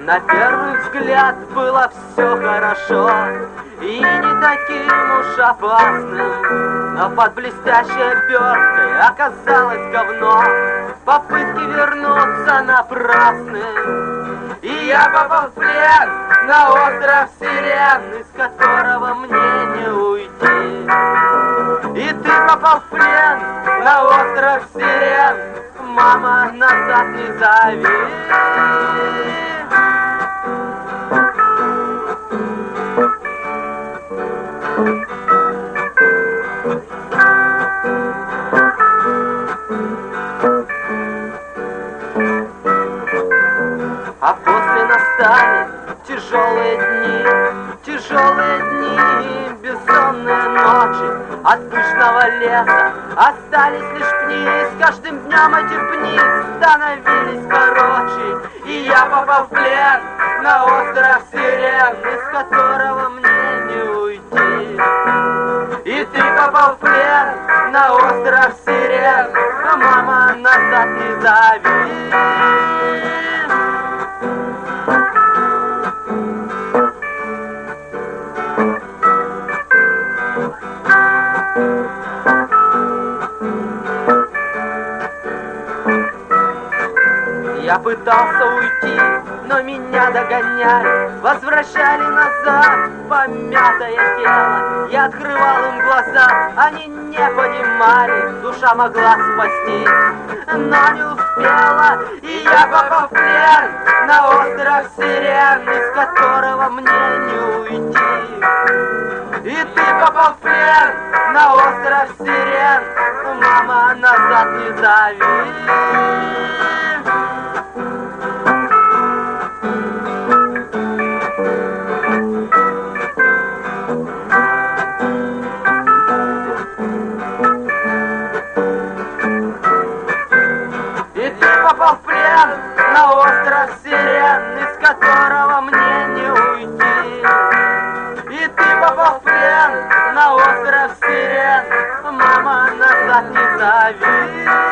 На первый взгляд было все хорошо и не таким уж опасным, но под блестящей оберткой оказалось говно. Попытки вернуться напрасны, и я попал в плен на остров Сирен, из которого мне не уйти. И ты попал в плен на остров Сирен, мама, назад не зови. А после настали тяжелые дни, бессонные ночи. От пышного леса остались лишь пни, с каждым днем эти пни становились короче. И я попал в плен на остров Сирен, из которого мне не уйти. И ты попал в плен на остров Сирен, а мама, назад не зови. Я пытался уйти, но меня догоняли, возвращали назад помятое тело. Я открывал им глаза, они не понимали, душа могла спастись, но не успела. И я попал в плен на остров Сирен, из которого мне не уйти. И ты попал в плен на остров Сирен, мама, назад не зови. Попал в плен на остров Сирен, из которого мне не уйти. И ты попал в плен на остров Сирен, мама, назад не зови.